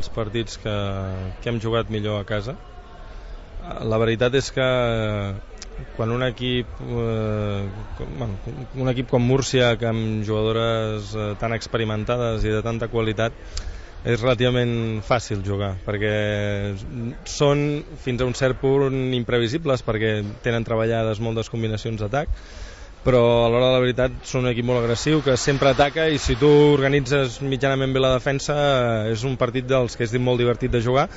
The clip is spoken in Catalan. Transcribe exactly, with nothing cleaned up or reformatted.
dels partits que, que hem jugat millor a casa. La veritat és que quan un equip eh, bueno, un equip com Múrcia, que amb jugadores eh, tan experimentades i de tanta qualitat, és relativament fàcil jugar, perquè són fins a un cert punt imprevisibles, perquè tenen treballades moltes combinacions d'atac, però a l'hora de la veritat són un equip molt agressiu que sempre ataca, i si tu organitzes mitjanament bé la defensa és un partit dels que és molt divertit de jugar.